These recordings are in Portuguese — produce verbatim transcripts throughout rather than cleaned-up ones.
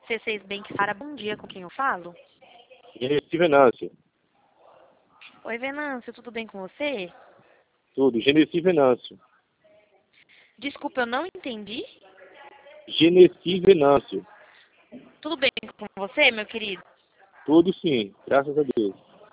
C seis Bank Sara, bom dia, com quem eu falo? Genesi Venâncio. Oi, Venâncio, tudo bem com você? Tudo. Genesi Venâncio. Desculpa, eu não entendi. Genesi Venâncio. Tudo bem com você, meu querido? Tudo sim, graças a Deus.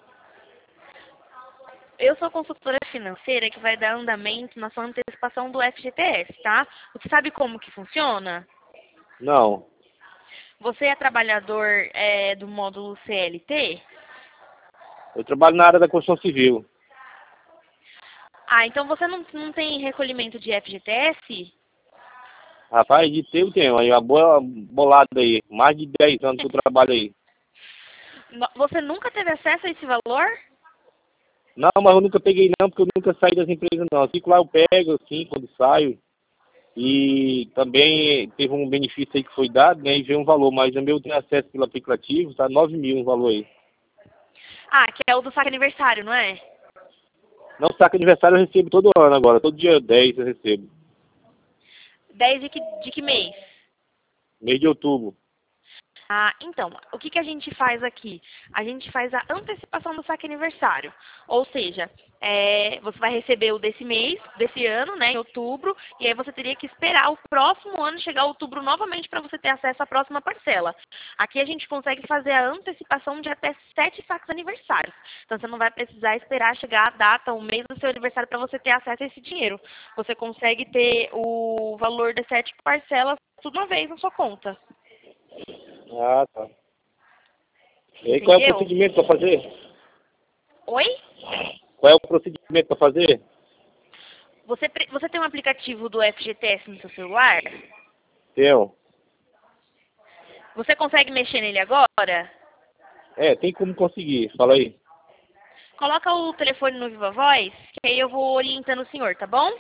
Eu sou consultora financeira que vai dar andamento na sua antecipação do F G T S, tá? Você sabe como que funciona? Não. Você é trabalhador é, do módulo C L T? Eu trabalho na área da construção civil. Ah, então você não, não tem recolhimento de F G T S? Rapaz, de ter eu tenho. Aí uma boa bolada aí. Mais de dez anos que eu trabalho aí. No- Você nunca teve acesso a esse valor? Não, mas eu nunca peguei não, porque eu nunca saí das empresas não. Fico lá, eu pego assim, quando saio. E também teve um benefício aí que foi dado, né? E veio um valor, mas o meu tem acesso pelo aplicativo, tá nove mil um valor aí. Ah, que é o do saque aniversário, não é? Não, saca aniversário eu recebo todo ano agora. Todo dia dez eu recebo. dez de que, de que mês? Mês de outubro. Ah, então, o que, que a gente faz aqui? A gente faz a antecipação do saque aniversário. Ou seja, é, você vai receber o desse mês, desse ano, né, em outubro, e aí você teria que esperar o próximo ano chegar outubro novamente para você ter acesso à próxima parcela. Aqui a gente consegue fazer a antecipação de até sete saques aniversários. Então você não vai precisar esperar chegar a data, o mês do seu aniversário para você ter acesso a esse dinheiro. Você consegue ter o valor das sete parcelas tudo uma vez na sua conta. Ah, tá. E aí, qual é o Entendeu? procedimento para fazer? Oi? Qual é o procedimento para fazer? Você, pre- você tem um aplicativo do F G T S no seu celular? Tenho. Você consegue mexer nele agora? É, tem como conseguir. Fala aí. Coloca o telefone no Viva Voz, que aí eu vou orientando o senhor, tá bom?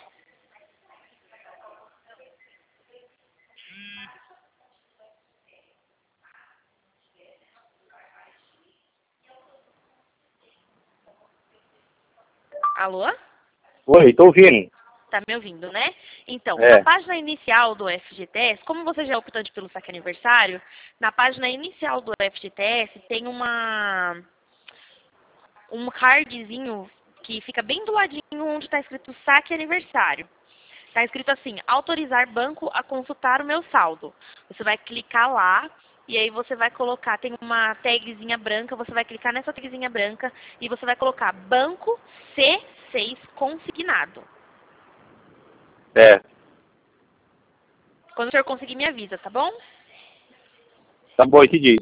Alô? Oi, tô ouvindo. Tá me ouvindo, né? Então, na É. página inicial do F G T S, como você já é optante pelo saque aniversário, na página inicial do F G T S tem uma um cardzinho que fica bem do ladinho onde está escrito saque aniversário. Está escrito assim, autorizar banco a consultar o meu saldo. Você vai clicar lá e aí você vai colocar, tem uma tagzinha branca, você vai clicar nessa tagzinha branca e você vai colocar banco C seis consignado. É. Quando o senhor conseguir, me avisa, tá bom? Tá bom, entendi.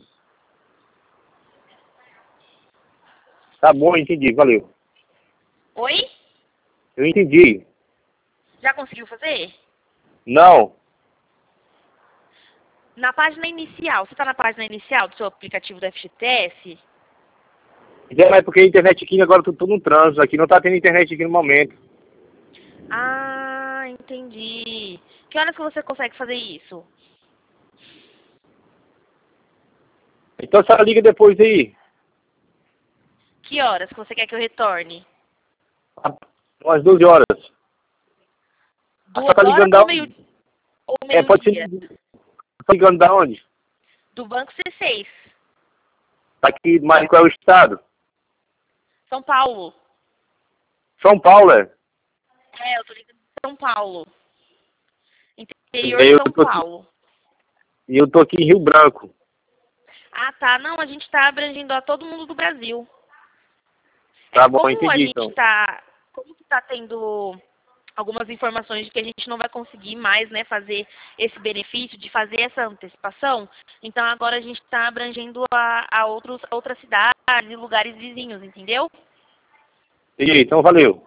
Tá bom, entendi. Valeu. Oi? Eu entendi. Já conseguiu fazer? Não. Na página inicial, você está na página inicial do seu aplicativo do F G T S? Já é porque a internet aqui agora tô, tô no trânsito aqui. Não tá tendo internet aqui no momento. Ah, entendi. Que horas que você consegue fazer isso? Então a senhora liga depois aí. Que horas que você quer que eu retorne? Umas doze horas. A senhora Duas tá ligando horas da ou onde? meio ou É, pode ser. meio-dia? Tá ligando da onde? Do Banco C seis, Tá aqui, mas qual é o estado? São Paulo. São Paulo, é? É, eu tô ligando de São Paulo. E Interior aí de eu São tô aqui, Paulo. e eu tô aqui em Rio Branco. Ah, tá. Não, a gente tá abrangindo a todo mundo do Brasil. É Tá que bom, como a entendi gente então. tá... Como que tá tendo algumas informações de que a gente não vai conseguir mais, né, fazer esse benefício, de fazer essa antecipação, então agora a gente está abrangendo a, a outros, outras cidades e lugares vizinhos, entendeu? Entendi, então valeu.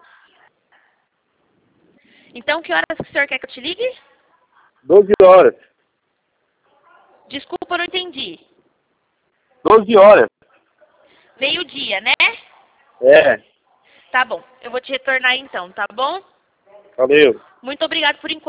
Então, que horas que o senhor quer que eu te ligue? doze horas. Desculpa, eu não entendi. doze horas. Meio-dia, né? É, Tá bom, eu vou te retornar então, tá bom? valeu. Muito obrigado por enquanto.